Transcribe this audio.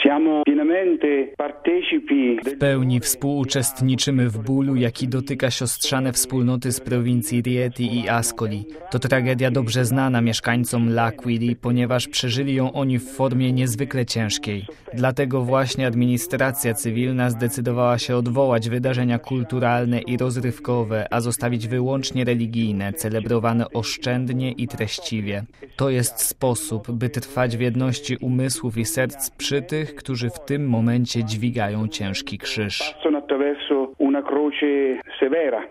W pełni współuczestniczymy w bólu, jaki dotyka siostrzane wspólnoty z prowincji Rieti i Ascoli. To tragedia dobrze znana mieszkańcom L'Aquili, ponieważ przeżyli ją oni w formie niezwykle ciężkiej. Dlatego właśnie administracja cywilna zdecydowała się odwołać wydarzenia kulturalne i rozrywkowe, a zostawić wyłącznie religijne, celebrowane oszczędnie i treściwie. To jest sposób, by trwać w jedności umysłów i serc przy tych, którzy w tym momencie dźwigają ciężki krzyż.